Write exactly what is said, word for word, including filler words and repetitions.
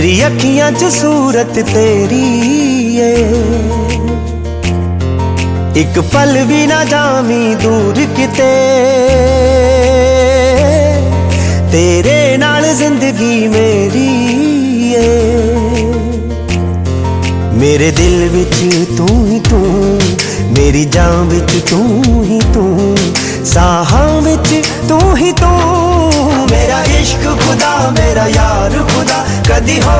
तेरी अखियां च सूरत तेरी है, एक पल भी ना जावी दूर किते, तेरे नाल जिंदगी मेरी है। मेरे दिल विच तू ही तू, मेरी जान विच तू ही तू, साहां विच तू ही तू। मेरा इश्क खुदा, मेरा यार खुदा, कदी हो